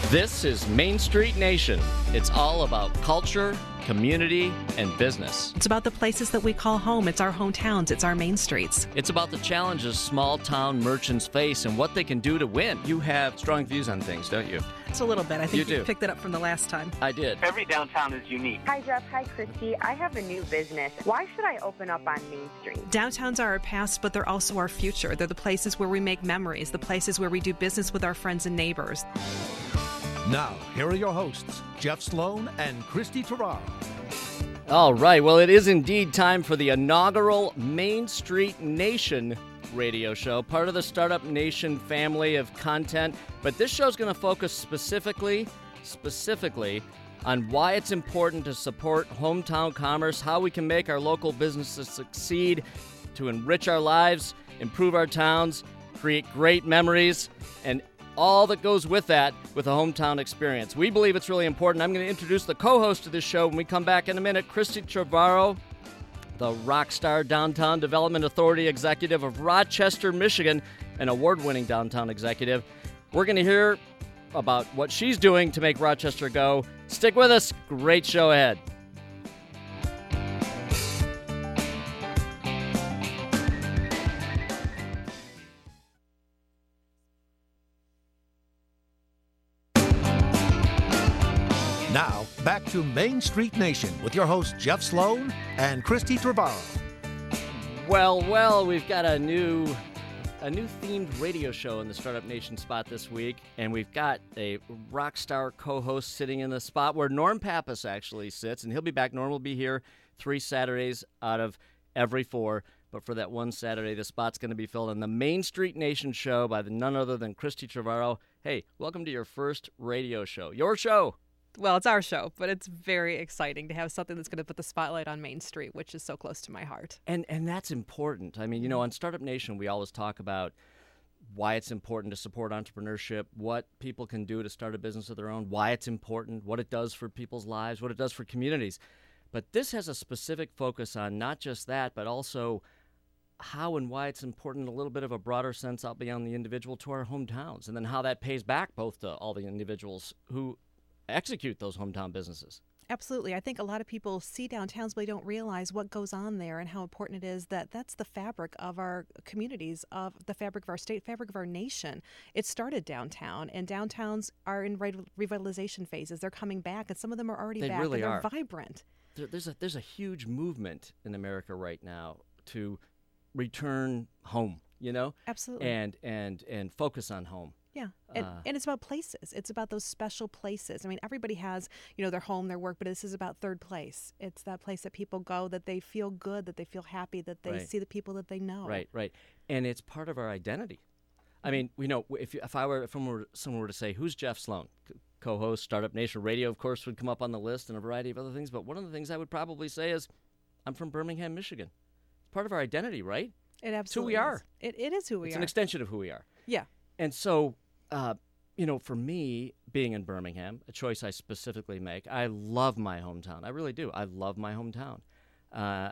This is Main Street Nation. It's all about culture, community, and business. It's about the places that we call home. It's our hometowns. It's our main streets. It's about the challenges small town merchants face and what they can do to win. You have strong views on things, don't you? It's a little bit. I think you you picked it up from the last time. I did. Every downtown is unique. Hi, Jeff. Hi, Christy. I have a new business. Why should I open up on Main Street? Downtowns are our past, but they're also our future. They're the places where we make memories, the places where we do business with our friends and neighbors. Now, here are your hosts, Jeff Sloan and Christy Terraro. All right. Well, it is indeed time for the inaugural Main Street Nation radio show, part of the Startup Nation family of content. But this show is going to focus specifically on why it's important to support hometown commerce, how we can make our local businesses succeed, to enrich our lives, improve our towns, create great memories, and all that goes with that with a hometown experience. We believe it's really important. I'm going to introduce the co-host of this show when we come back in a minute, Christy Terraro, the Rockstar Downtown Development Authority executive of Rochester, Michigan, an award-winning downtown executive. We're going to hear about what she's doing to make Rochester go. Stick with us. Great show ahead. Now, back to Main Street Nation with your hosts, Jeff Sloan and Christy Terraro. Well, we've got a new themed radio show in the Startup Nation spot this week, and we've got a rock star co-host sitting in the spot where Norm Pappas actually sits, and he'll be back. Norm will be here 3 Saturdays out of every 4, but for that one Saturday, the spot's going to be filled in the Main Street Nation show by none other than Christy Terraro. Hey, welcome to your first radio show. Your show. Well, it's our show, but it's very exciting to have something that's going to put the spotlight on Main Street, which is so close to my heart. And that's important. I mean, on Startup Nation, we always talk about why it's important to support entrepreneurship, what people can do to start a business of their own, why it's important, what it does for people's lives, what it does for communities. But this has a specific focus on not just that, but also how and why it's important in a little bit of a broader sense out beyond the individual to our hometowns, and then how that pays back both to all the individuals who execute those hometown businesses. Absolutely. I think a lot of people see downtowns, but they don't realize what goes on there and how important it is that that's the fabric of our communities, of the fabric of our state, fabric of our nation. It started downtown, and downtowns are in revitalization phases. They're coming back, and some of them are already back, really and they're are vibrant. There's a huge movement in America right now to return home, Absolutely. and focus on home. Yeah, and it's about places. It's about those special places. I mean, everybody has, their home, their work, but this is about third place. It's that place that people go, that they feel good, that they feel happy, that they see the people that they know. Right. And it's part of our identity. I mean, if someone were to say, who's Jeff Sloan? Co-host, Startup Nation Radio, of course, would come up on the list, and a variety of other things. But one of the things I would probably say is, I'm from Birmingham, Michigan. It's part of our identity, right? It absolutely it's who we are. It is who we are. It's an extension of who we are. Yeah. And so, for me, being in Birmingham, a choice I specifically make, I love my hometown. I really do. I love my hometown. I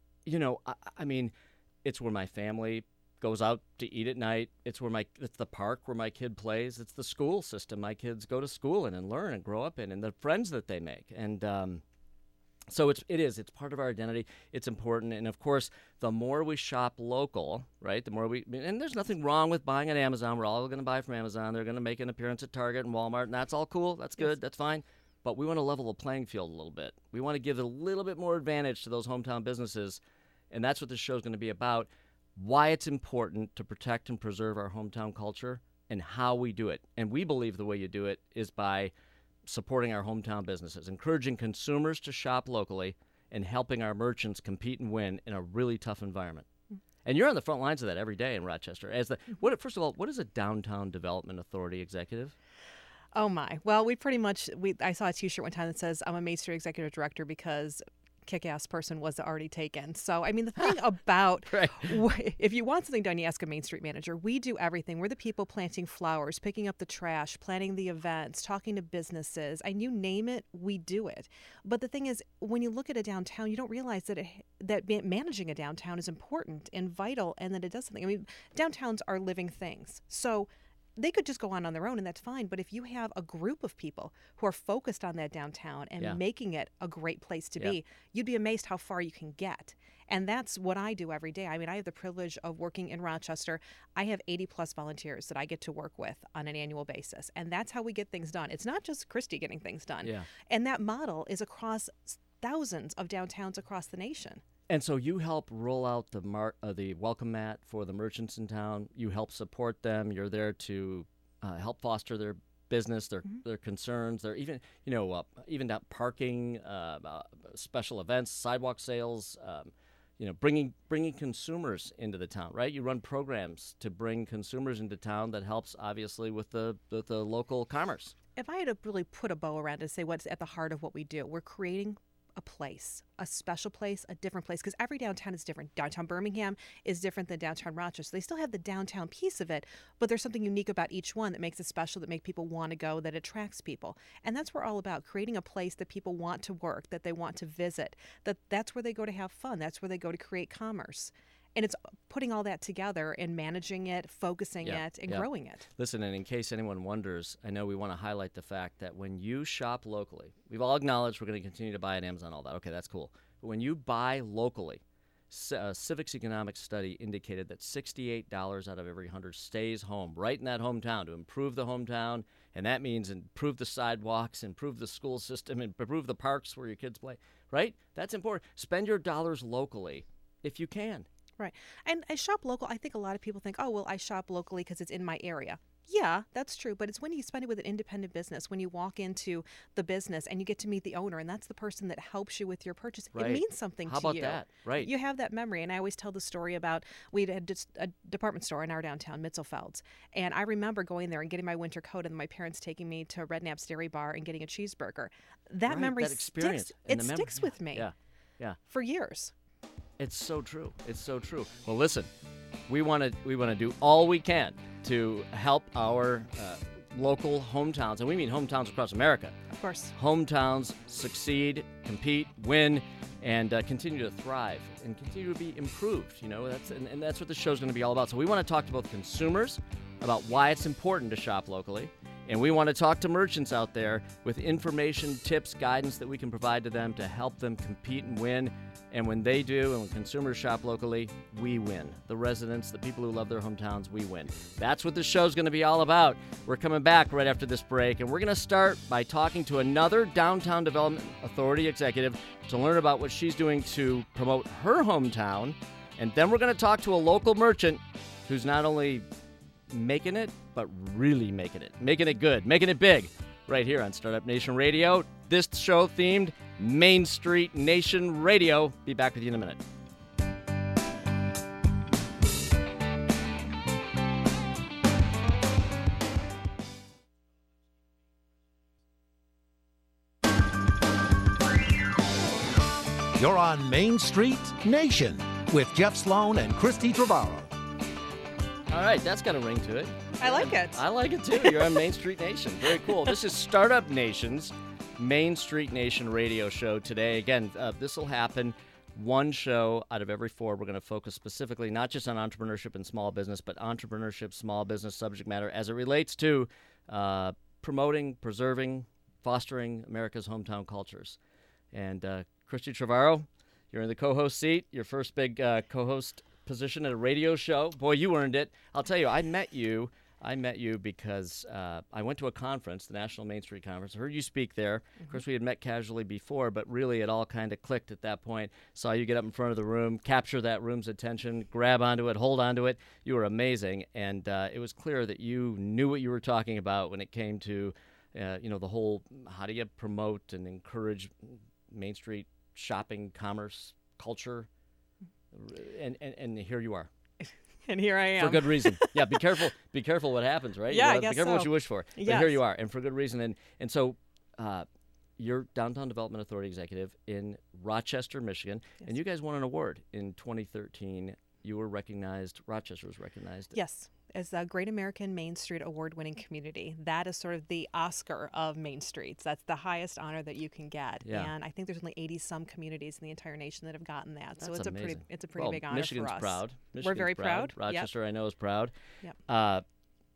mean, it's where my family goes out to eat at night. It's the park where my kid plays. It's the school system my kids go to school in and learn and grow up in, and the friends that they make. And so it's part of our identity. It's important. And of course, the more we shop local, right, and there's nothing wrong with buying at Amazon. We're all going to buy from Amazon. They're going to make an appearance at Target and Walmart, and that's all cool. That's good. Yes. That's fine. But we want to level the playing field a little bit. We want to give a little bit more advantage to those hometown businesses. And that's what this show is going to be about, why it's important to protect and preserve our hometown culture and how we do it. And we believe the way you do it is by supporting our hometown businesses, encouraging consumers to shop locally, and helping our merchants compete and win in a really tough environment. And you're on the front lines of that every day in Rochester. First of all, what is a Downtown Development Authority executive? Oh my! Well, I saw a T-shirt one time that says I'm a Main Street Executive Director because kick-ass person was already taken. So, I mean, the thing about if you want something done, you ask a Main Street manager. We do everything. We're the people planting flowers, picking up the trash, planning the events, talking to businesses, and you name it, we do it. But the thing is, when you look at a downtown, you don't realize that managing a downtown is important and vital, and that it does something. I mean, downtowns are living things. So they could just go on their own, and that's fine. But if you have a group of people who are focused on that downtown and making it a great place to be, you'd be amazed how far you can get. And that's what I do every day. I mean, I have the privilege of working in Rochester. I have 80 plus volunteers that I get to work with on an annual basis. And that's how we get things done. It's not just Christy getting things done. Yeah. And that model is across thousands of downtowns across the nation. And so you help roll out the welcome mat for the merchants in town. You help support them. You're there to help foster their business, their concerns. They're even that parking, special events, sidewalk sales. Bringing consumers into the town, right? You run programs to bring consumers into town that helps, obviously, with the local commerce. If I had to really put a bow around it and say what's at the heart of what we do, we're creating a place, a special place, a different place, because every downtown is different. Downtown Birmingham is different than downtown Rochester. They still have the downtown piece of it, but there's something unique about each one that makes it special, that makes people want to go, that attracts people. And that's what we're all about, creating a place that people want to work, that they want to visit, that's where they go to have fun, that's where they go to create commerce. And it's putting all that together and managing it, focusing it, and growing it. Listen, and in case anyone wonders, I know we want to highlight the fact that when you shop locally, we've all acknowledged we're going to continue to buy at Amazon, all that. Okay, that's cool. But when you buy locally, Civics Economics study indicated that $68 out of every 100 stays home, right in that hometown, to improve the hometown. And that means improve the sidewalks, improve the school system, improve the parks where your kids play, right? That's important. Spend your dollars locally if you can. Right. And I shop local. I think a lot of people think, oh, well, I shop locally because it's in my area. Yeah, that's true. But it's when you spend it with an independent business, when you walk into the business and you get to meet the owner, and that's the person that helps you with your purchase. Right. It means something to you. How about that? Right. You have that memory. And I always tell the story about we had just a department store in our downtown, Mitzelfeld's. And I remember going there and getting my winter coat and my parents taking me to Red Knapp's Dairy Bar and getting a cheeseburger. That memory that experience sticks. It sticks with me for years. It's so true. It's so true. Well, listen, we want to do all we can to help our local hometowns, and we mean hometowns across America. Of course. Hometowns succeed, compete, win, and continue to thrive and continue to be improved. That's what the show's going to be all about. So we want to talk to both consumers about why it's important to shop locally, and we want to talk to merchants out there with information, tips, guidance that we can provide to them to help them compete and win. And when they do, and when consumers shop locally, we win. The residents, the people who love their hometowns, we win. That's what this show's going to be all about. We're coming back right after this break, and we're going to start by talking to another Downtown Development Authority executive to learn about what she's doing to promote her hometown. And then we're going to talk to a local merchant who's not only making it, but really making it good, making it big, right here on Startup Nation Radio. This show themed Main Street Nation Radio. Be back with you in a minute. You're on Main Street Nation with Jeff Sloan and Christy Trevorrow. All right, that's got a ring to it. I like it. I like it too. You're on Main Street Nation. Very cool. This is Startup Nation's Main Street Nation radio show today. Again, this will happen one show out of every 4. We're going to focus specifically not just on entrepreneurship and small business, but entrepreneurship, small business subject matter as it relates to promoting, preserving, fostering America's hometown cultures. And Christy Trevorrow, you're in the co-host seat, your first big co-host position at a radio show. Boy, you earned it. I'll tell you, I met you because I went to a conference, the National Main Street Conference. I heard you speak there. Of course, we had met casually before, but really it all kind of clicked at that point. Saw you get up in front of the room, capture that room's attention, grab onto it, hold onto it. You were amazing, and it was clear that you knew what you were talking about when it came to the whole how do you promote and encourage Main Street shopping, commerce, culture, and here you are. And here I am. For good reason. Yeah, be careful. Be careful what happens, right? Yeah, I guess be careful so. what you wish for. But Yes. here you are, and for good reason. And so you're Downtown Development Authority Executive in Rochester, Michigan, Yes. and you guys won an award in 2013. You were recognized, Rochester was recognized. Yes, as the Great American Main Street Award-winning community. That is sort of the Oscar of Main Streets. That's the highest honor that you can get. Yeah. And I think there's only 80-some communities in the entire nation that have gotten that. So That's it's amazing. a pretty big honor Michigan's for us. proud. We're Michigan's very proud. Yep. Rochester, I know, is proud. Yep.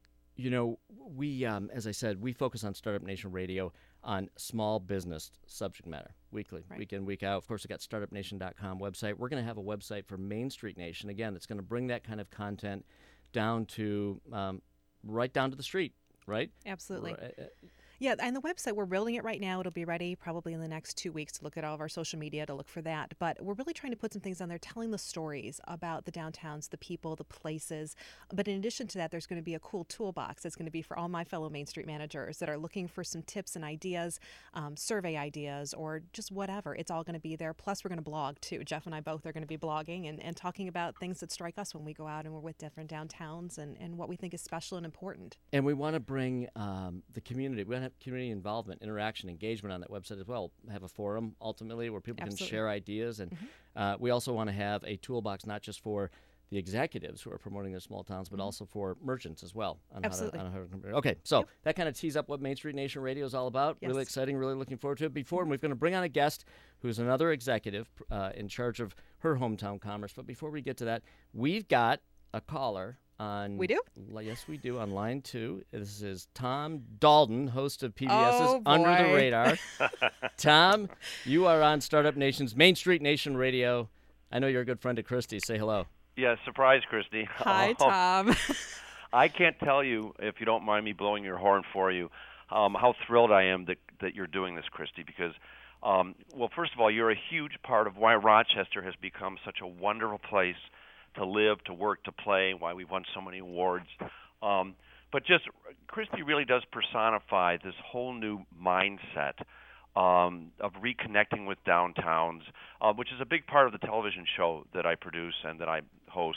You know, we, as I said, we focus on Startup Nation Radio on small business subject matter weekly, week in, week out. Of course, we got startupnation.com website. We're going to have a website for Main Street Nation. Again, it's going to bring that kind of content down to right down to the street, right? Absolutely. Yeah, and the website, we're building it right now. It'll be ready probably in the next 2 weeks to look at all of our social media to look for that. But we're really trying to put some things on there, telling the stories about the downtowns, the people, the places. But in addition to that, there's going to be a cool toolbox that's going to be for all my fellow Main Street managers that are looking for some tips and ideas, survey ideas, or just whatever. It's all going to be there. Plus, we're going to blog, too. Jeff and I both are going to be blogging and talking about things that strike us when we go out and we're with different downtowns and what we think is special and important. And we want to bring the community. We want to have community involvement, interaction, engagement on that website as well. Have a forum ultimately where people can share ideas, and we also want to have a toolbox not just for the executives who are promoting their small towns, but also for merchants as well. On Absolutely. How to okay, so that kind of tees up what Main Street Nation Radio is all about. Yes. Really exciting, really looking forward to it. Before, we're going to bring on a guest who's another executive in charge of her hometown commerce. But before we get to that, we've got a caller on. We do? Yes, we do. On line 2, this is Tom Dalton, host of PBS's Under the Radar. Tom, you are on Startup Nation's Main Street Nation Radio. I know you're a good friend of Christy. Say hello. Yeah, surprise, Christy. Hi, Tom. I can't tell you, if you don't mind me blowing your horn for you, how thrilled I am that you're doing this, Christy, because, well, first of all, you're a huge part of why Rochester has become such a wonderful place to live, to work, to play, why we've won so many awards. But just, Christy really does personify this whole new mindset of reconnecting with downtowns, which is a big part of the television show that I produce and that I host.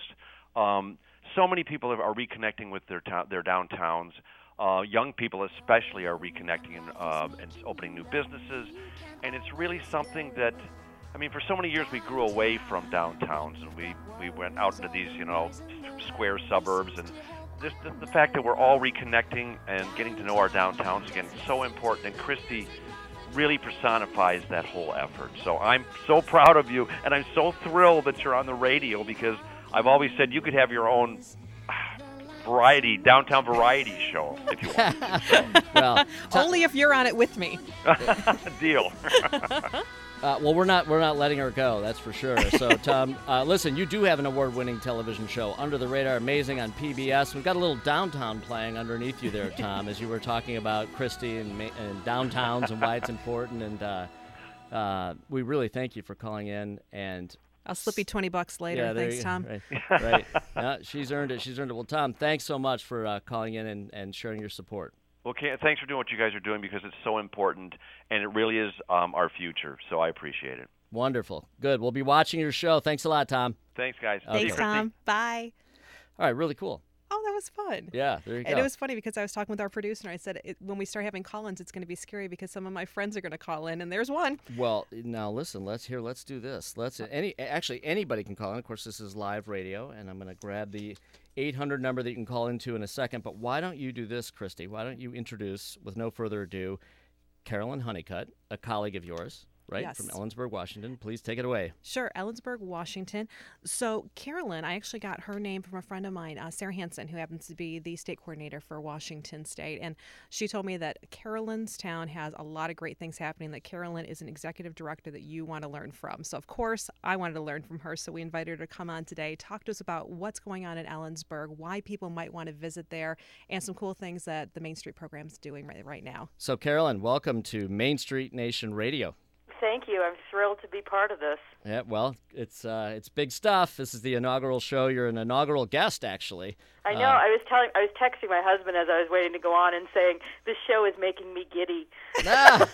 So many people are reconnecting with their downtowns. Young people especially are reconnecting and opening new businesses. And it's really something that, I mean, for so many years we grew away from downtowns, and we went out into these, square suburbs, and just the fact that we're all reconnecting and getting to know our downtowns again is so important, and Christy really personifies that whole effort. So I'm so proud of you, and I'm so thrilled that you're on the radio, because I've always said you could have your own downtown variety show if you want to. So. Well, only if you're on it with me. Deal. Well, we're not letting her go, that's for sure. So, Tom, listen, you do have an award-winning television show, Under the Radar, amazing on PBS. We've got a little downtown playing underneath you there, Tom, as you were talking about Christy and downtowns and why it's important. And we really thank you for calling in. And I'll slip you $20 later. Yeah, Thanks, Tom. Right. She's earned it. Well, Tom, thanks so much for calling in and sharing your support. Well, thanks for doing what you guys are doing, because it's so important, and it really is our future, so I appreciate it. Wonderful. Good. We'll be watching your show. Thanks a lot, Tom. Thanks, guys. Thanks, Tom. Bye. All right, really cool. Oh, that was fun. Yeah, there you go. And it was funny because I was talking with our producer, and I said, when we start having call-ins, it's going to be scary because some of my friends are going to call in, and there's one. Well, now listen, let's do this. Anybody can call in. Of course, this is live radio, and I'm going to grab the 800 number that you can call into in a second. But why don't you do this, Christy? Why don't you introduce, with no further ado, Carolyn Honeycutt, a colleague of yours, right? Yes. From Ellensburg, Washington. Please take it away. Sure, Ellensburg, Washington. So Carolyn, I actually got her name from a friend of mine, Sarah Hansen, who happens to be the state coordinator for Washington State. And she told me that Carolyn's town has a lot of great things happening, that Carolyn is an executive director that you want to learn from. So, of course, I wanted to learn from her. So we invited her to come on today, talk to us about what's going on in Ellensburg, why people might want to visit there, and some cool things that the Main Street program is doing right now. So, Carolyn, welcome to Main Street Nation Radio. Thank you. I'm thrilled to be part of this. Yeah, well, it's big stuff. This is the inaugural show. You're an inaugural guest, actually. I know. I was texting my husband as I was waiting to go on and saying, this show is making me giddy. Well,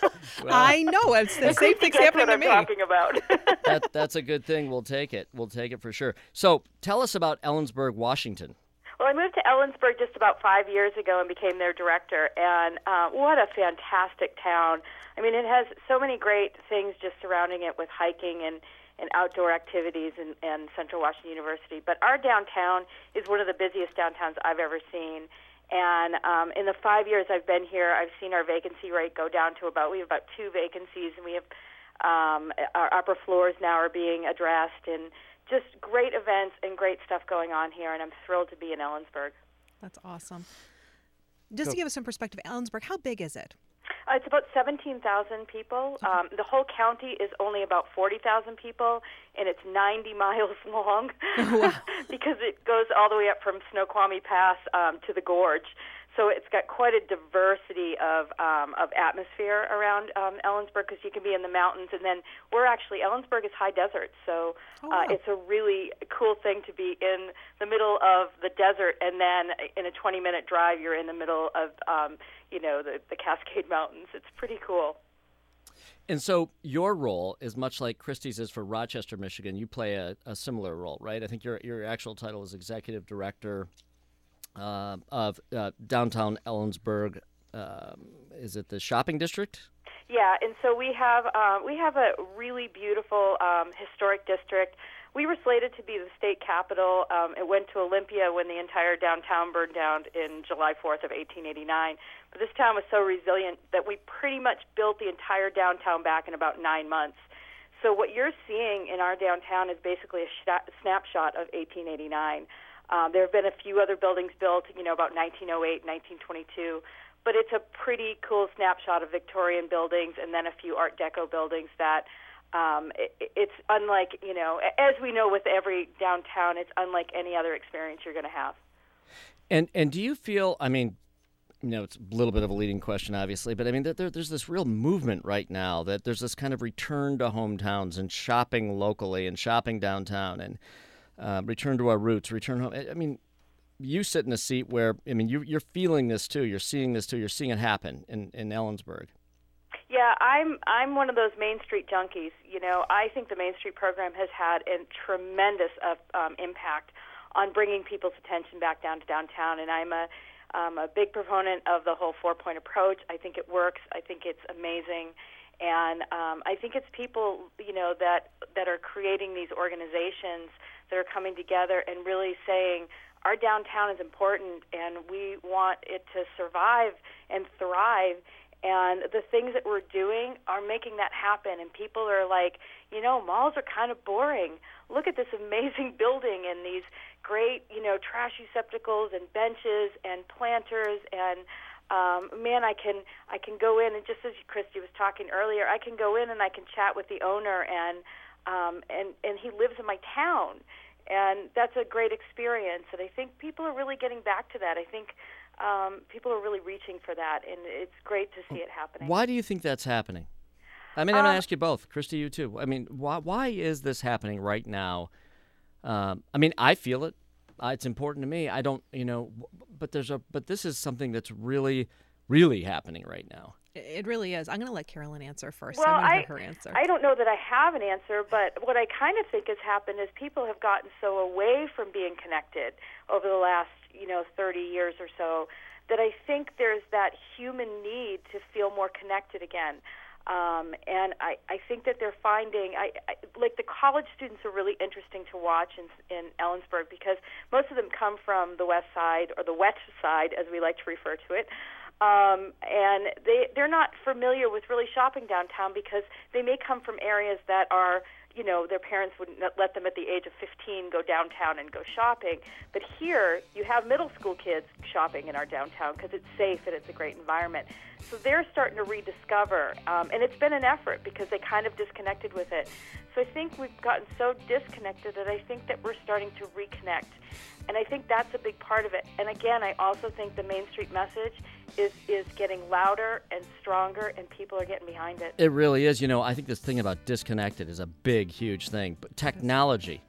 I know. It's the same thing's happening to me. That's what I'm talking about. That's a good thing. We'll take it. We'll take it for sure. So tell us about Ellensburg, Washington. Well, I moved to Ellensburg just about 5 years ago and became their director, and what a fantastic town. I mean, it has so many great things just surrounding it with hiking and outdoor activities and Central Washington University. But our downtown is one of the busiest downtowns I've ever seen. And in the 5 years I've been here, I've seen our vacancy rate go down to we have about 2 vacancies, and we have our upper floors now are being addressed, and just great events and great stuff going on here, and I'm thrilled to be in Ellensburg. That's awesome. Just to give us some perspective, Ellensburg, how big is it? It's about 17,000 people. The whole county is only about 40,000 people, and it's 90 miles long because it goes all the way up from Snoqualmie Pass to the Gorge. So it's got quite a diversity of atmosphere around Ellensburg, because you can be in the mountains, and then Ellensburg is high desert, so it's a really cool thing to be in the middle of the desert, and then in a 20-minute drive, you're in the middle of the Cascade Mountains. It's pretty cool. And so your role is much like Christy's is for Rochester, Michigan. You play a similar role, right? I think your actual title is Executive Director of downtown Ellensburg. Is it the shopping district? Yeah, and so we have a really beautiful historic district. We were slated to be the state capital. It went to Olympia when the entire downtown burned down in July 4th of 1889. But this town was so resilient that we pretty much built the entire downtown back in about 9 months. So what you're seeing in our downtown is basically a snapshot of 1889. There have been a few other buildings built, about 1908, 1922, but it's a pretty cool snapshot of Victorian buildings and then a few Art Deco buildings that it's unlike, as we know with every downtown, it's unlike any other experience you're going to have. And do you feel, it's a little bit of a leading question, obviously, but there's this real movement right now that there's this kind of return to hometowns and shopping locally and shopping downtown and return to our roots, return home. You sit in a seat where, you're feeling this too. You're seeing this too. You're seeing it happen in Ellensburg. Yeah, I'm one of those Main Street junkies. I think the Main Street program has had a tremendous impact on bringing people's attention back down to downtown, and I'm a big proponent of the whole 4-point approach. I think it works. I think it's amazing. And I think it's people, that are creating these organizations that are coming together and really saying our downtown is important and we want it to survive and thrive. And the things that we're doing are making that happen. And people are like, malls are kind of boring. Look at this amazing building and these great, trash receptacles and benches and planters and I can go in, and just as Christy was talking earlier, I can go in and I can chat with the owner, and he lives in my town, and that's a great experience. And I think people are really getting back to that. I think people are really reaching for that, and it's great to see it happening. Why do you think that's happening? I'm going to ask you both, Christy, you too. Why is this happening right now? I feel it. It's important to me. I don't, but this is something that's really, really happening right now. It really is. I'm going to let Carolyn answer first. Well, I want to hear her answer. I don't know that I have an answer, but what I kind of think has happened is people have gotten so away from being connected over the last, 30 years or so, that I think there's that human need to feel more connected again. And I think that they're finding, like the college students are really interesting to watch in Ellensburg, because most of them come from the west side, or the wet side, as we like to refer to it. And they're not familiar with really shopping downtown, because they may come from areas that are, their parents wouldn't let them at the age of 15 go downtown and go shopping. But here, you have middle school kids shopping in our downtown because it's safe and it's a great environment. So they're starting to rediscover, and it's been an effort because they kind of disconnected with it. So I think we've gotten so disconnected that I think that we're starting to reconnect. And I think that's a big part of it. And again, I also think the Main Street message is getting louder and stronger, and people are getting behind it. It really is. I think this thing about disconnected is a big, huge thing. But technology,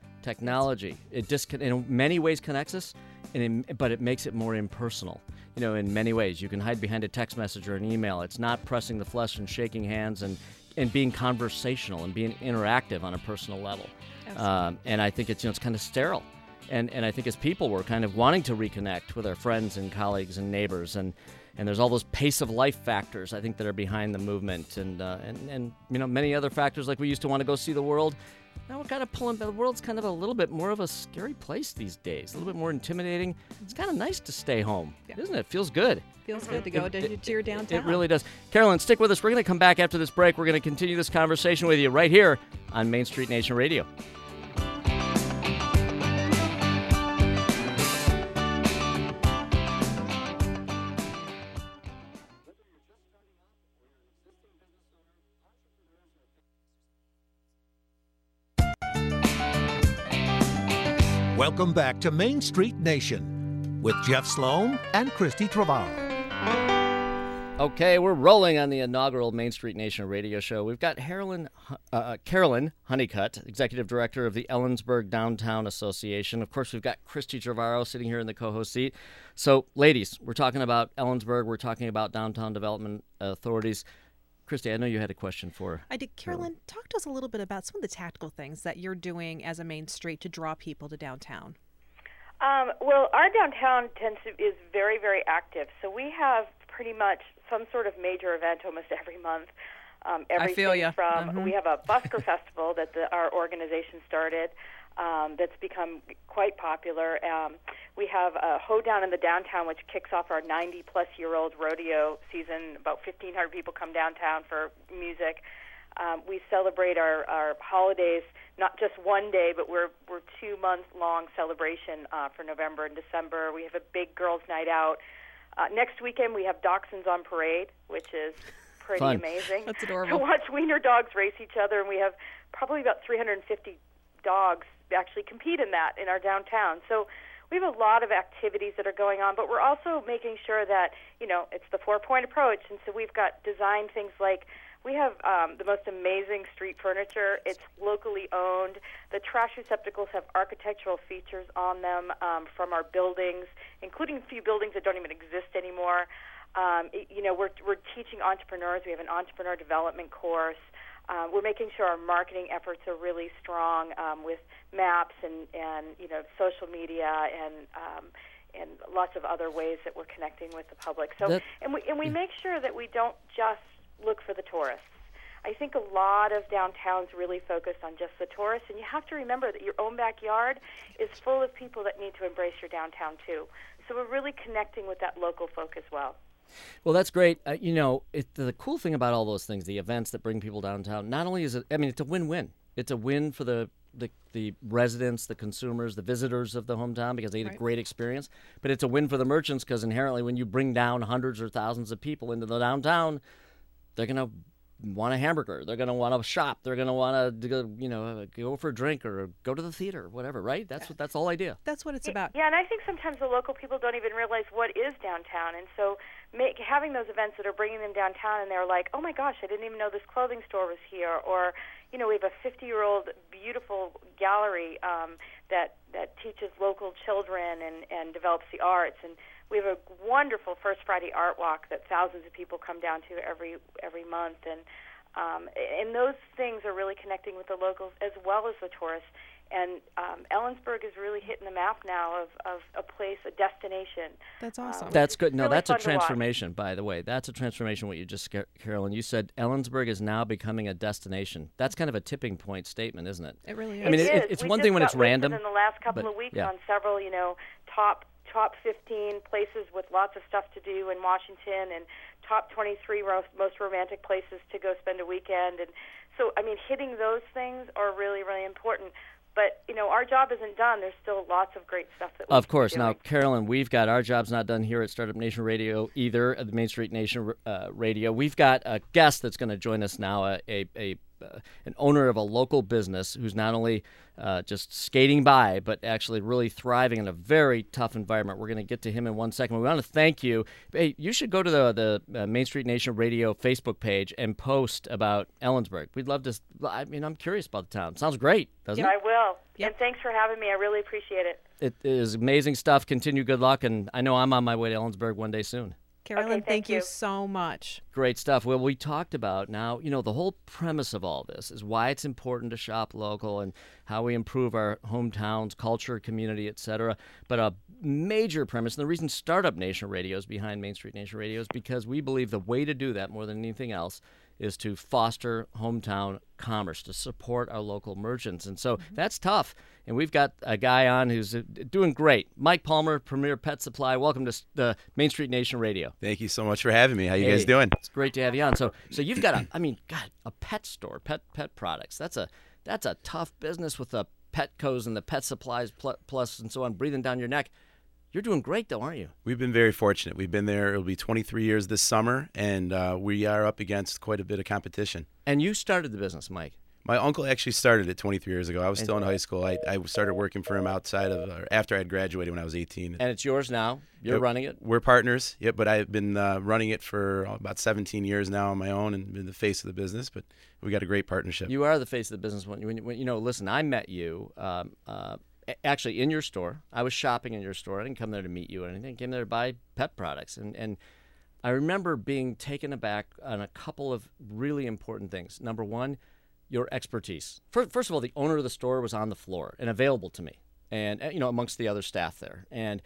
it in many ways connects us, but it makes it more impersonal. In many ways, you can hide behind a text message or an email. It's not pressing the flesh and shaking hands and being conversational and being interactive on a personal level. And I think it's kind of sterile. And I think as people, we're kind of wanting to reconnect with our friends and colleagues and neighbors, and there's all those pace of life factors, I think, that are behind the movement, and many other factors, like we used to want to go see the world. Now we're kind of pulling, the world's kind of a little bit more of a scary place these days, a little bit more intimidating. It's kind of nice to stay home, isn't it? It feels good. Feels good to go to your downtown. It really does. Carolyn, stick with us. We're going to come back after this break. We're going to continue this conversation with you right here on Main Street Nation Radio. Welcome back to Main Street Nation with Jeff Sloan and Christy Trevorrow. Okay, we're rolling on the inaugural Main Street Nation radio show. We've got Carolyn Honeycutt, Executive Director of the Ellensburg Downtown Association. Of course, we've got Christy Trevorrow sitting here in the co-host seat. So, ladies, we're talking about Ellensburg. We're talking about downtown development authorities. Christy, I know you had a question for... I did. Carolyn, talk to us a little bit about some of the tactical things that you're doing as a Main Street to draw people to downtown. Well, our downtown is very, very active. So we have pretty much some sort of major event almost every month. I feel you. We have a busker festival that our organization started that's become quite popular. We have a hoedown in the downtown, which kicks off our 90-plus-year-old rodeo season. About 1,500 people come downtown for music. We celebrate our holidays, not just one day, but we're 2-month-long celebration for November and December. We have a big girls' night out. Next weekend, we have Dachshunds on Parade, which is pretty Fun. amazing. That's adorable. To watch wiener dogs race each other, and we have probably about 350 dogs actually compete in that in our downtown. So we have a lot of activities that are going on, but we're also making sure that, it's the 4-point approach, and so we've got designed things like we have the most amazing street furniture. It's locally owned. The trash receptacles have architectural features on them from our buildings, including a few buildings that don't even exist anymore. We're teaching entrepreneurs. We have an entrepreneur development course. We're making sure our marketing efforts are really strong with maps and social media and lots of other ways that we're connecting with the public. So we make sure that we don't just look for the tourists. I think a lot of downtowns really focus on just the tourists, and you have to remember that your own backyard is full of people that need to embrace your downtown too. So we're really connecting with that local folk as well. Well, that's great. The cool thing about all those things, the events that bring people downtown, not only is it's a win-win. It's a win for the residents, the consumers, the visitors of the hometown because they get a great experience. But it's a win for the merchants because inherently when you bring down hundreds or thousands of people into the downtown, they're going to want a hamburger. They're going to want to shop. They're going to want to go for a drink or go to the theater, whatever, right? That's the whole idea. That's what it's about. Yeah, and I think sometimes the local people don't even realize what is downtown. And so having those events that are bringing them downtown and they're like, oh, my gosh, I didn't even know this clothing store was here. Or, we have a 50-year-old beautiful gallery that teaches local children and develops the arts. And we have a wonderful First Friday Art Walk that thousands of people come down to every month, and those things are really connecting with the locals as well as the tourists. And Ellensburg is really hitting the map now of a place, a destination. That's awesome. That's good. No, really that's a fun to watch. transformation, by the way. That's a transformation, what you just, Carolyn. You said Ellensburg is now becoming a destination. That's kind of a tipping point statement, isn't it? It really is. I mean, It is. it's We one just thing when got it's random. listed in the last couple of weeks on several, top 15 places with lots of stuff to do in Washington and top 23 most romantic places to go spend a weekend. And so, hitting those things are really, really important. But, our job isn't done. There's still lots of great stuff that we Of course. can do. Now, Carolyn, we've got our job's not done here at Startup Nation Radio either, at the Main Street Nation Radio. We've got a guest that's going to join us now, an owner of a local business who's not only just skating by, but actually really thriving in a very tough environment. We're going to get to him in 1 second. We want to thank you. Hey, you should go to the Main Street Nation Radio Facebook page and post about Ellensburg. We'd love to. I'm curious about the town. Sounds great, doesn't it? I will. Yep. And thanks for having me. I really appreciate it. It is amazing stuff. Continue good luck, and I know I'm on my way to Ellensburg one day soon. Carolyn, Okay, thank you you so much. Great stuff. Well, we talked about now, the whole premise of all this is why it's important to shop local and how we improve our hometowns, culture, community, etc. But a major premise, and the reason Startup Nation Radio is behind Main Street Nation Radio is because we believe the way to do that more than anything else is to foster hometown commerce, to support our local merchants. And so that's tough. And we've got a guy on who's doing great. Mike Palmer, Premier Pet Supply. Welcome to the Main Street Nation Radio. Thank you so much for having me. How you guys doing? It's great to have you on. So you've got a pet store, pet products. That's a tough business with the Petcos and the Pet Supplies Plus and so on breathing down your neck. You're doing great, though, aren't you? We've been very fortunate. We've been there. It'll be 23 years this summer, and we are up against quite a bit of competition. And you started the business, Mike. My uncle actually started it 23 years ago. I was still in high school. I started working for him after I had graduated when I was 18. And it's yours now. You're running it. We're partners. Yep, but I've been running it for about 17 years now on my own and been the face of the business. But we got a great partnership. You are the face of the business. Listen, I met you actually in your store. I was shopping in your store. I didn't come there to meet you or anything. I came there to buy pet products. And I remember being taken aback on a couple of really important things. Number one, your expertise. First of all, the owner of the store was on the floor and available to me, and amongst the other staff there. And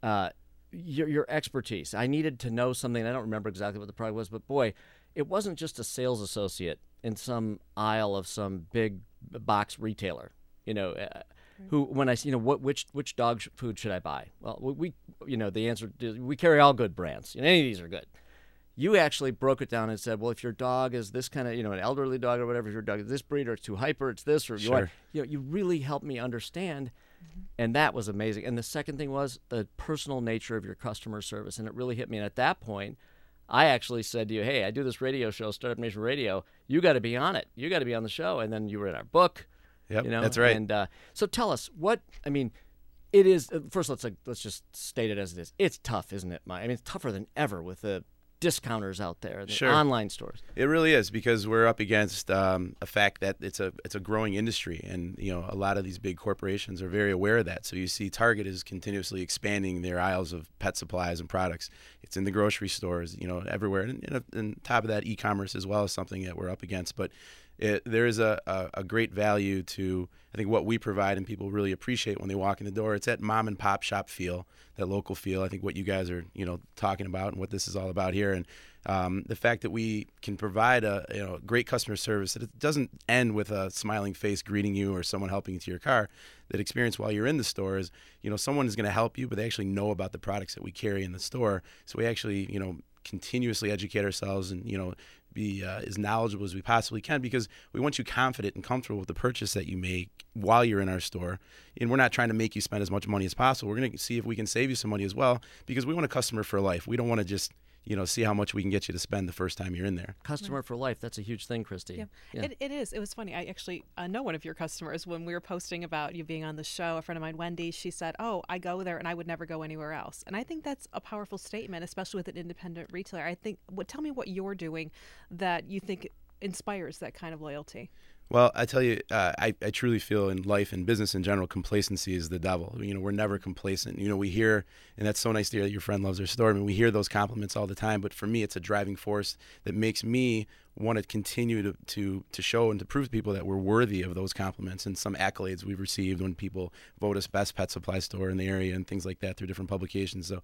your expertise. I needed to know something. I don't remember exactly what the product was, but boy, it wasn't just a sales associate in some aisle of some big box retailer. Who when I which dog food should I buy? Well, the answer is we carry all good brands. Any of these are good. You actually broke it down and said, well, if your dog is this kind of, an elderly dog or whatever, if your dog is this breed or it's too hyper, it's this, or sure. You really helped me understand, and that was amazing. And the second thing was the personal nature of your customer service, and it really hit me. And at that point, I actually said to you, hey, I do this radio show, Startup Nation Radio. You got to be on it. You got to be on the show. And then you were in our book. Yep, that's right. And so tell us it is. First, let's just state it as it is. It's tough, isn't it? It's tougher than ever with the discounters out there, the sure. online stores. It really is, because we're up against a fact that it's a growing industry, and a lot of these big corporations are very aware of that. So you see Target is continuously expanding their aisles of pet supplies and products. It's in the grocery stores, everywhere, and top of that, e-commerce as well is something that we're up against. But there is a great value to, I think, what we provide, and people really appreciate when they walk in the door. It's that mom and pop shop feel, that local feel. I think what you guys are talking about and what this is all about here, and the fact that we can provide a great customer service, that it doesn't end with a smiling face greeting you or someone helping you to your car. That experience while you're in the store is someone is going to help you, but they actually know about the products that we carry in the store. So we actually continuously educate ourselves and be as knowledgeable as we possibly can, because we want you confident and comfortable with the purchase that you make while you're in our store. And we're not trying to make you spend as much money as possible. We're going to see if we can save you some money as well, because we want a customer for life. We don't want to just see how much we can get you to spend the first time you're in there. Customer for life. That's a huge thing, Christy. Yeah. It is. It was funny. I actually know one of your customers. When we were posting about you being on the show, a friend of mine, Wendy, she said, oh, I go there and I would never go anywhere else. And I think that's a powerful statement, especially with an independent retailer. I think, tell me what you're doing that you think inspires that kind of loyalty. Well, I tell you, I truly feel in life and business in general, complacency is the devil. We're never complacent. We hear, and that's so nice to hear that your friend loves their store. We hear those compliments all the time. But for me, it's a driving force that makes me want to continue to show and to prove to people that we're worthy of those compliments and some accolades we've received when people vote us best pet supply store in the area and things like that through different publications. So,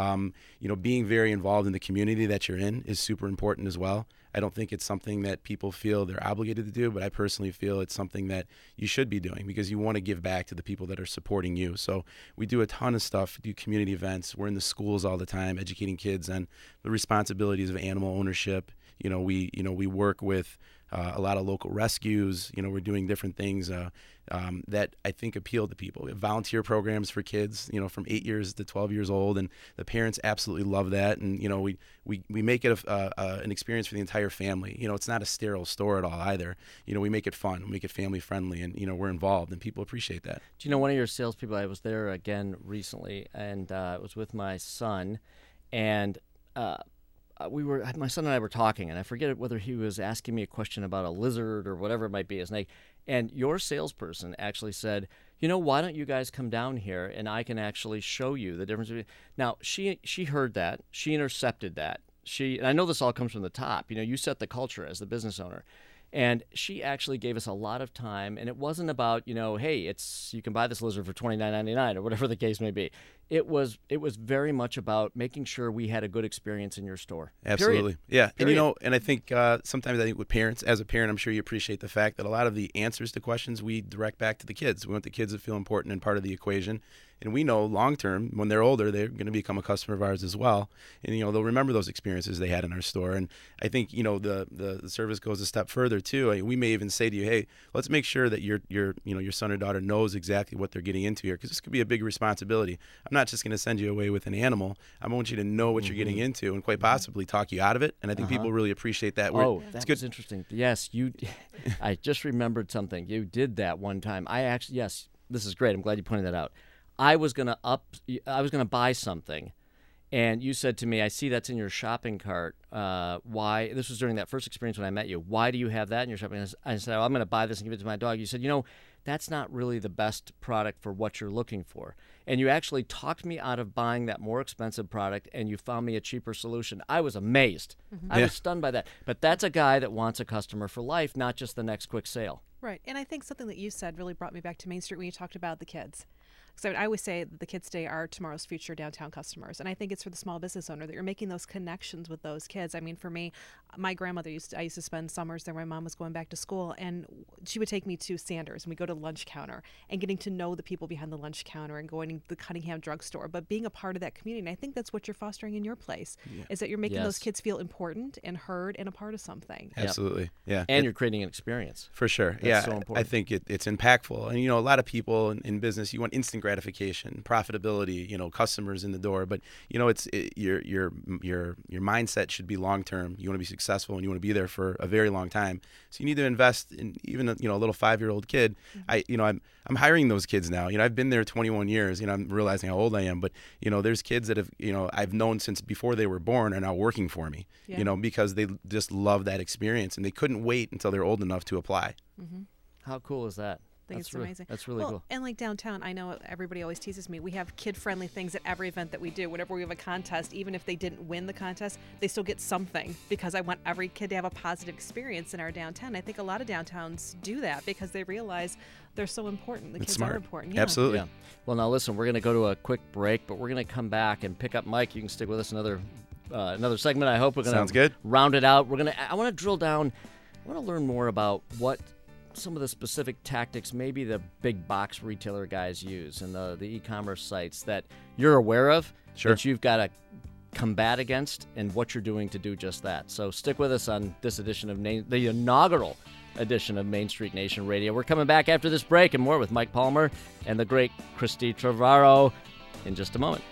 being very involved in the community that you're in is super important as well. I don't think it's something that people feel they're obligated to do, but I personally feel it's something that you should be doing, because you want to give back to the people that are supporting you. So we do a ton of stuff, do community events. We're in the schools all the time, educating kids on the responsibilities of animal ownership. We work with a lot of local rescues. We're doing different things that I think appeal to people. We have volunteer programs for kids, from 8 years to 12 years old, and the parents absolutely love that. And we make it an experience for the entire family. It's not a sterile store at all either. We make it fun, we make it family friendly, and we're involved, and people appreciate that. Do you know one of your salespeople? I was there again recently, and it was with my son, and my son and I were talking, and I forget whether he was asking me a question about a lizard or whatever it might be, a snake. And your salesperson actually said, why don't you guys come down here and I can actually show you the difference. Now, she heard that. She intercepted that. And I know this all comes from the top. You set the culture as the business owner. And she actually gave us a lot of time, and it wasn't about, hey, you can buy this lizard for $29.99 or whatever the case may be. It was very much about making sure we had a good experience in your store. Absolutely. Period. Yeah. Period. And I think sometimes with parents, as a parent, I'm sure you appreciate the fact that a lot of the answers to questions we direct back to the kids. We want the kids to feel important and part of the equation. And we know long term, when they're older, they're going to become a customer of ours as well. And they'll remember those experiences they had in our store. And I think the service goes a step further too. We may even say to you, hey, let's make sure that your son or daughter knows exactly what they're getting into here, because this could be a big responsibility. I'm not just going to send you away with an animal. I want you to know what you're getting into and quite possibly talk you out of it. And I think people really appreciate that. That's good. Interesting. Yes, I just remembered something. You did that one time. Yes, this is great. I'm glad you pointed that out. I was gonna buy something, and you said to me, "I see that's in your shopping cart. Why?" This was during that first experience when I met you. Why do you have that in your shopping? I said, "I'm going to buy this and give it to my dog." You said, that's not really the best product for what you're looking for. And you actually talked me out of buying that more expensive product, and you found me a cheaper solution. I was amazed. I was stunned by that. But that's a guy that wants a customer for life, not just the next quick sale. Right. And I think something that you said really brought me back to Main Street when you talked about the kids. So I always say that the kids today are tomorrow's future downtown customers. And I think it's for the small business owner that you're making those connections with those kids. I mean, for me, my grandmother I used to spend summers there when my mom was going back to school, and she would take me to Sanders, and we go to the lunch counter and getting to know the people behind the lunch counter and going to the Cunningham drugstore, but being a part of that community. And I think that's what you're fostering in your place, is that you're making those kids feel important and heard and a part of something. Absolutely. Yeah. And you're creating an experience. For sure. That's so important. I think it's impactful. And, a lot of people in business, you want instant gratification, profitability, customers in the door. But, your mindset should be long-term. You want to be successful and you want to be there for a very long time. So you need to invest in even, a little 5-year-old kid. I'm hiring those kids now. I've been there 21 years. I'm realizing how old I am. But, there's kids that have, I've known since before they were born are now working for me, because they just love that experience and they couldn't wait until they're old enough to apply. How cool is that? I think it's amazing. That's really cool. And like downtown, I know everybody always teases me. We have kid-friendly things at every event that we do. Whenever we have a contest, even if they didn't win the contest, they still get something because I want every kid to have a positive experience in our downtown. I think a lot of downtowns do that because they realize they're so important. The kids are important. Yeah. Absolutely. Yeah. Well, now listen, we're going to go to a quick break, but we're going to come back and pick up Mike. You can stick with us another segment. I hope we're going to round it out. I want to drill down. I want to learn more about what some of the specific tactics maybe the big box retailer guys use and the e-commerce sites that you're aware of, that you've got to combat against, and what you're doing to do just that. So stick with us on this edition of the inaugural edition of Main Street Nation Radio. We're coming back after this break and more with Mike Palmer and the great Christy Trevorrow in just a moment.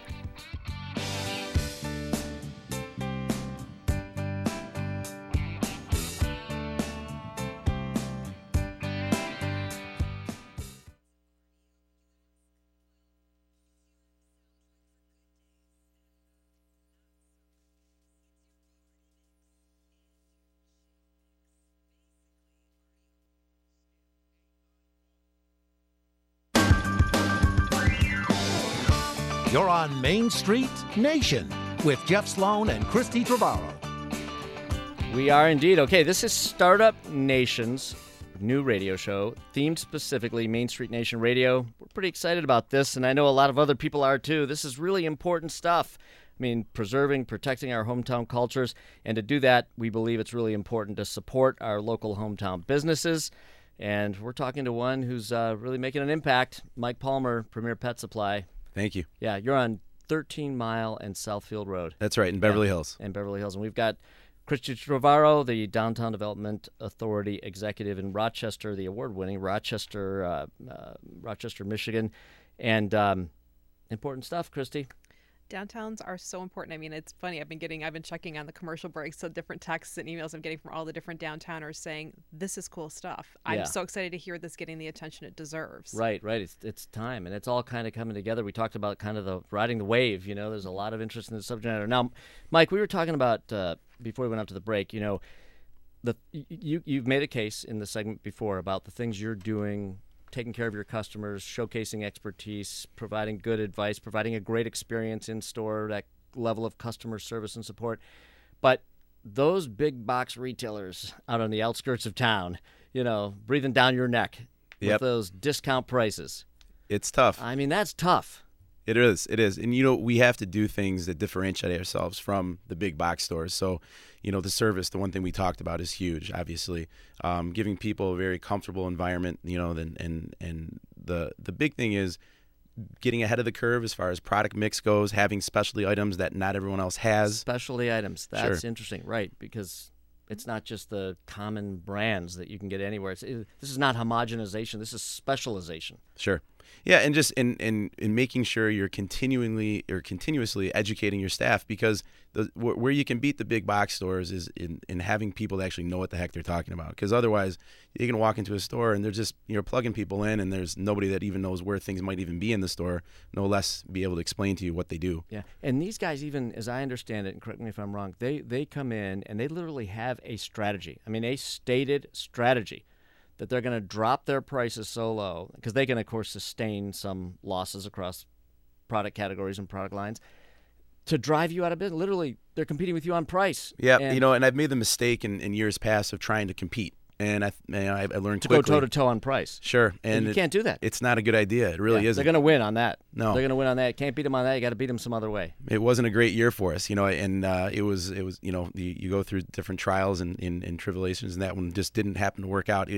You're on Main Street Nation with Jeff Sloan and Christy Trevorrow. We are indeed. Okay, this is Startup Nation's new radio show, themed specifically Main Street Nation Radio. We're pretty excited about this, and I know a lot of other people are too. This is really important stuff. I mean, preserving, protecting our hometown cultures, and to do that, we believe it's really important to support our local hometown businesses. And we're talking to one who's really making an impact, Mike Palmer, Premier Pet Supply. Thank you. Yeah, you're on 13 Mile and Southfield Road. That's right, in Beverly Hills. In Beverly Hills. And we've got Christy Trevorrow, the Downtown Development Authority Executive in Rochester, the award-winning Rochester, Michigan. And important stuff, Christy. Downtowns are so important. I mean, it's funny. I've been checking on the commercial breaks, so different texts and emails I'm getting from all the different downtowners saying, this is cool stuff. I'm so excited to hear this getting the attention it deserves. Right. It's time, and it's all kind of coming together. We talked about kind of the riding the wave, there's a lot of interest in the subject matter. Now, Mike, we were talking about, before we went out to the break, you've made a case in the segment before about the things you're doing, taking care of your customers, showcasing expertise, providing good advice, providing a great experience in store, that level of customer service and support. But those big box retailers out on the outskirts of town, breathing down your neck with those discount prices. It's tough. I mean, that's tough. It is. And, we have to do things that differentiate ourselves from the big box stores. So, the service, the one thing we talked about is huge, obviously. Giving people a very comfortable environment, and the big thing is getting ahead of the curve as far as product mix goes, having specialty items that not everyone else has. Specialty items. That's interesting, right, because it's not just the common brands that you can get anywhere. This is not homogenization. This is specialization. Sure. Yeah, and just in making sure you're continuously educating your staff, because where you can beat the big box stores is in having people that actually know what the heck they're talking about. Because otherwise, you can walk into a store and they're just plugging people in, and there's nobody that even knows where things might even be in the store, no less be able to explain to you what they do. Yeah, and these guys, even as I understand it, and correct me if I'm wrong, they come in and they literally have a strategy. I mean, a stated strategy that they're going to drop their prices so low, because they can, of course, sustain some losses across product categories and product lines, to drive you out of business. Literally, they're competing with you on price. Yeah, and I've made the mistake in years past of trying to compete. And I learned to quickly. go toe-to-toe on price. Sure. And you can't do that. It's not a good idea. It really isn't. They're going to win on that. No. They're going to win on that. Can't beat them on that. You got to beat them some other way. It wasn't a great year for us, and it was you go through different trials and tribulations, and that one just didn't happen to work out.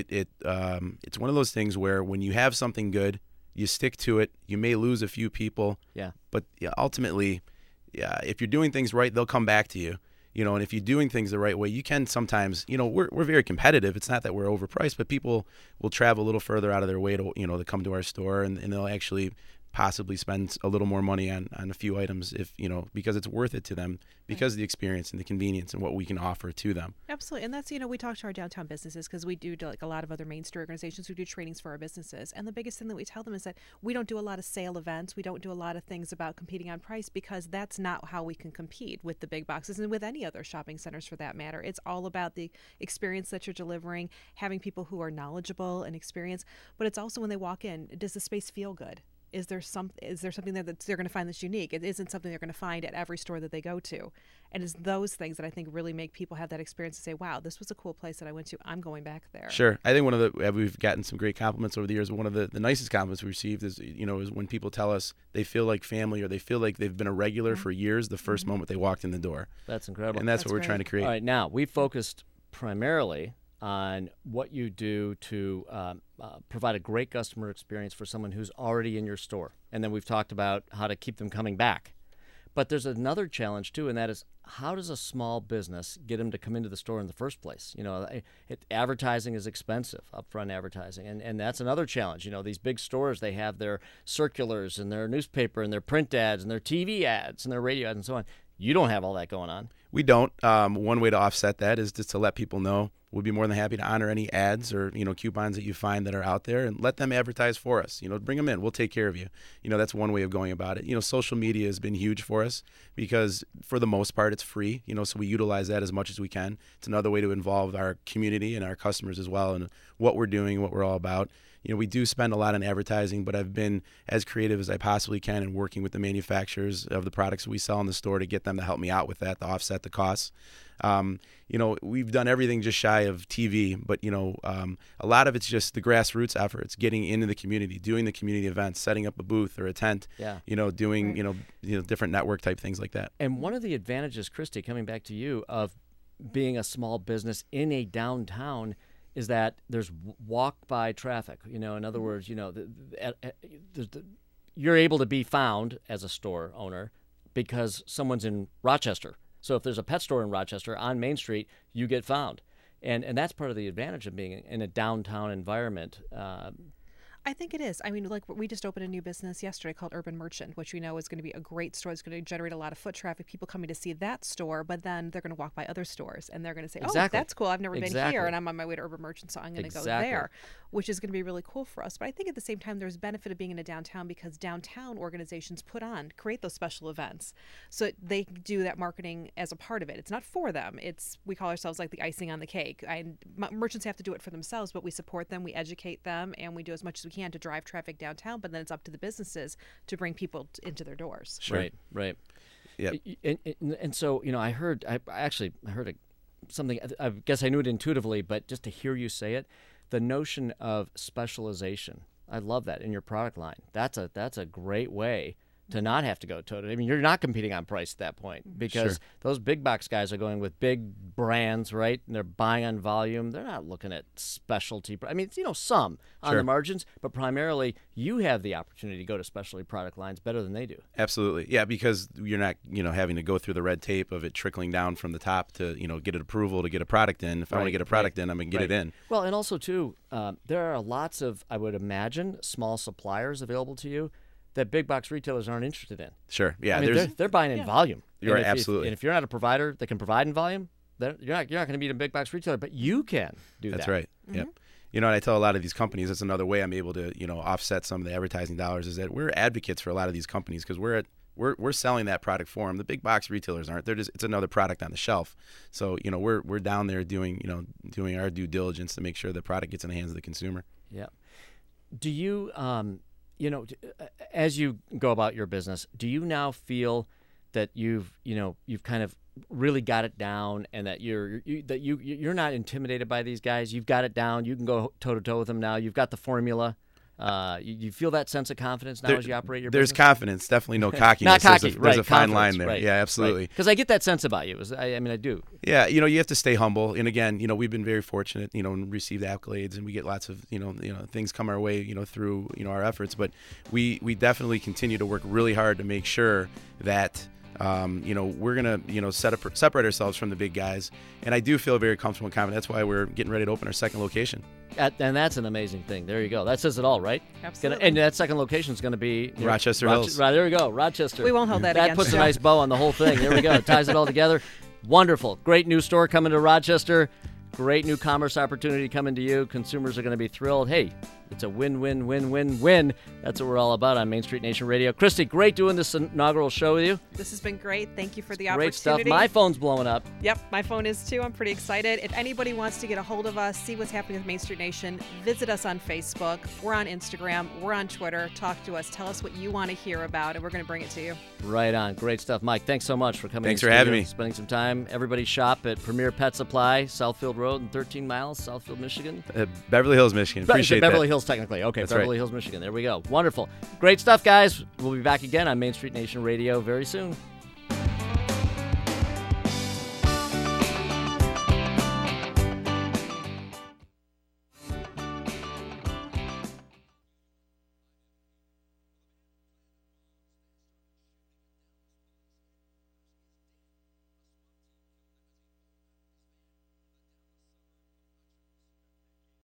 It's one of those things where when you have something good, you stick to it. You may lose a few people. Yeah. But ultimately, if you're doing things right, they'll come back to you. And if you're doing things the right way, you can sometimes, we're very competitive. It's not that we're overpriced, but people will travel a little further out of their way to come to our store, and they'll actually possibly spend a little more money on a few items because it's worth it to them, because of the experience and the convenience and what we can offer to them. Absolutely. And that's, we talk to our downtown businesses, because we do like a lot of other Main Street organizations who do trainings for our businesses. And the biggest thing that we tell them is that we don't do a lot of sale events. We don't do a lot of things about competing on price, because that's not how we can compete with the big boxes and with any other shopping centers for that matter. It's all about the experience that you're delivering, having people who are knowledgeable and experienced. But it's also when they walk in, does the space feel good? Is there something there that they're going to find that's unique? It isn't something they're going to find at every store that they go to. And it's those things that I think really make people have that experience to say, wow, this was a cool place that I went to. I'm going back there. Sure. I think we've gotten some great compliments over the years. One of the nicest compliments we received is when people tell us they feel like family, or they feel like they've been a regular for years the first moment they walked in the door. That's incredible. And that's what we're trying to create. All right, now, we focused primarily on what you do to provide a great customer experience for someone who's already in your store. And then we've talked about how to keep them coming back. But there's another challenge, too, and that is, how does a small business get them to come into the store in the first place? Advertising is expensive, upfront advertising, and that's another challenge. These big stores, they have their circulars and their newspaper and their print ads and their TV ads and their radio ads and so on. You don't have all that going on. We don't. One way to offset that is just to let people know we'd be more than happy to honor any ads or coupons that you find that are out there, and let them advertise for us. Bring them in. We'll take care of you. That's one way of going about it. Social media has been huge for us, because for the most part it's free. So we utilize that as much as we can. It's another way to involve our community and our customers as well in what we're doing, what we're all about. We do spend a lot on advertising, but I've been as creative as I possibly can in working with the manufacturers of the products we sell in the store to get them to help me out with that, to offset the costs. We've done everything just shy of TV, but, a lot of it's just the grassroots efforts, getting into the community, doing the community events, setting up a booth or a tent, doing, different network type things like that. And one of the advantages, Christy, coming back to you, of being a small business in a downtown is that there's walk-by traffic. In other words, you're able to be found as a store owner because someone's in Rochester. So if there's a pet store in Rochester on Main Street, you get found. And that's part of the advantage of being in a downtown environment. I think it is. I mean, like, we just opened a new business yesterday called Urban Merchant, which we know is going to be a great store. It's going to generate a lot of foot traffic, people coming to see that store, but then they're going to walk by other stores and they're going to say, oh, that's cool. I've never been here, and I'm on my way to Urban Merchant, so I'm going to go there, which is going to be really cool for us. But I think at the same time, there's benefit of being in a downtown, because downtown organizations create those special events. So they do that marketing as a part of it. It's not for them. We call ourselves like the icing on the cake. Merchants have to do it for themselves, but we support them, we educate them, and we do as much as we can to drive traffic downtown, but then it's up to the businesses to bring people into their doors. Sure. Right. Yeah. And so, I heard something, I guess I knew it intuitively, but just to hear you say it, the notion of specialization. I love that in your product line. That's a great way to not have to go toe to. I mean, you're not competing on price at that point because those big box guys are going with big brands, right? And they're buying on volume. They're not looking at specialty. I mean, some on the margins, but primarily you have the opportunity to go to specialty product lines better than they do. Absolutely. Yeah, because you're not, having to go through the red tape of it trickling down from the top to, get an approval to get a product in. If I want to get a product in, I'm going to get it in. Well, and also, too, there are lots of, I would imagine, small suppliers available to you that big box retailers aren't interested in. Sure. Yeah. I mean, they're buying in volume. You're right, absolutely. And if you're not a provider that can provide in volume, you're not going to be a big box retailer, but you can do that. That's right. Mm-hmm. Yep. And I tell a lot of these companies, that's another way I'm able to, offset some of the advertising dollars, is that we're advocates for a lot of these companies because we're selling that product for them. The big box retailers aren't. It's another product on the shelf. So, we're down there doing our due diligence to make sure the product gets in the hands of the consumer. Yeah. Do you, as you go about your business, do you now feel that you've kind of really got it down, and that you're not intimidated by these guys? You've got it down. You can go toe to toe with them now. You've got the formula. You feel that sense of confidence now as you operate your business? There's confidence, definitely no cockiness. Not cocky, there's a fine line there. Right, yeah, absolutely. Because I get that sense about you. I do. Yeah, you have to stay humble. And again, we've been very fortunate, and received accolades, and we get lots of, things come our way, through, our efforts. But we definitely continue to work really hard to make sure that we're going to, separate ourselves from the big guys. And I do feel very comfortable and confident. That's why we're getting ready to open our second location. And that's an amazing thing. There you go. That says it all, right? Absolutely. And that second location is going to be Rochester Hills. Right, there we go. Rochester. We won't hold that against against puts you. a nice bow on the whole thing. There we go. It ties it all together. Wonderful. Great new store coming to Rochester. Great new commerce opportunity coming to you. Consumers are going to be thrilled. Hey, it's a win-win-win-win-win. That's what we're all about on Main Street Nation Radio. Christy, great doing this inaugural show with you. This has been great. Thank you for the Great opportunity. stuff. My phone's blowing up. Yep, my phone is too. I'm pretty excited. If anybody wants to get a hold of us, see what's happening with Main Street Nation, visit us on Facebook. We're on Instagram. We're on Twitter. Talk to us. Tell us what you want to hear about, and we're going to bring it to you. Right on. Great stuff. Mike, thanks so much for coming. Thanks for having me. Spending some time. Everybody shop at Premier Pet Supply, Southfield Road and 13 miles, Southfield, Michigan. Beverly Hills, Michigan. Appreciate Beverly Hills, technically. Okay, That's Beverly Hills, Michigan. There we go. Wonderful. Great stuff, guys. We'll be back again on Main Street Nation Radio very soon.